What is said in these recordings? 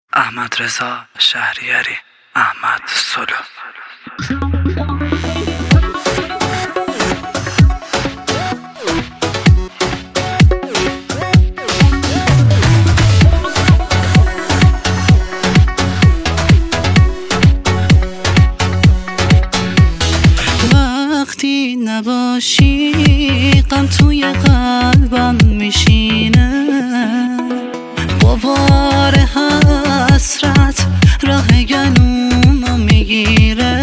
احمدرضا شهریاری، احمد سلو. وقتی نباشی غم توی قلبم میشینه، غبار حسرت راه گلومو میگیره.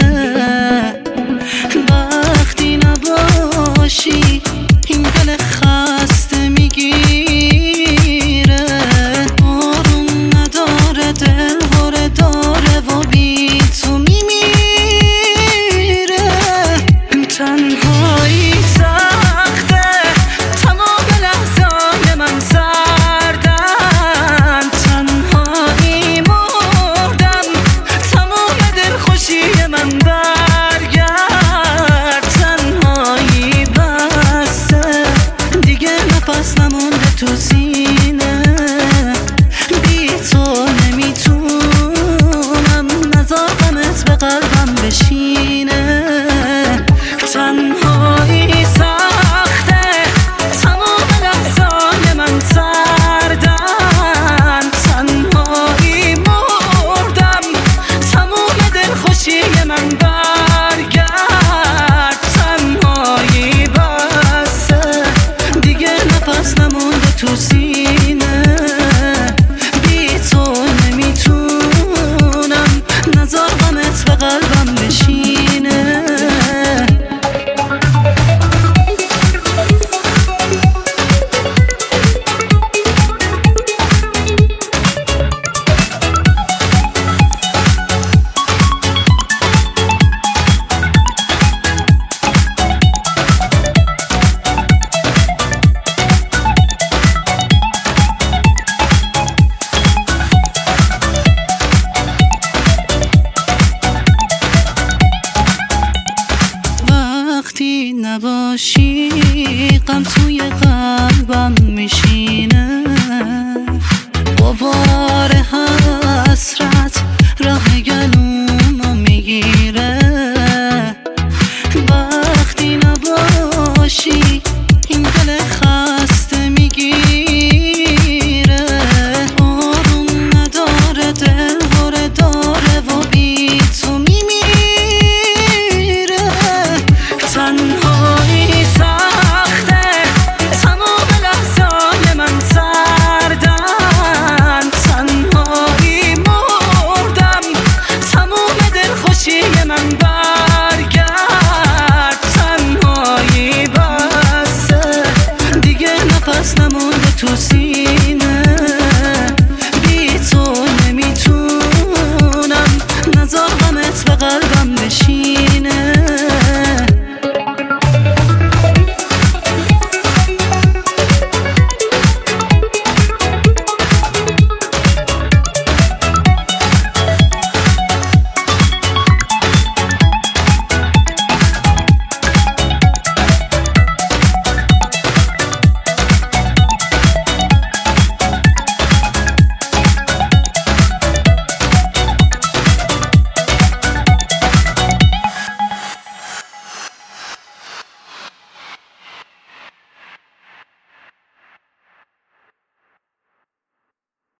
وقتی نباشی این دل خسته میگیره، آروم نداره، دل هره داره و بی تو میمیره. تنهایی سخته، تمام لحظای من سردن. تنهایی مردم، تمام دلخوشی من برگرد. تنهایی بسته، دیگه نفس نمونده تو سینه. بی تو نمیتونم، نذار غمت به قلبم بشینه. تنهایی سخته، تمام لحظای من سردن. تنهایی مردم، تمام دلخوشی من برگرد. تنهایی بسته، دیگه نفس نمونده تو سینه. بی تو نمیتونم، نذار غمت به قلبم بشینه. وقتی نباشی غم تو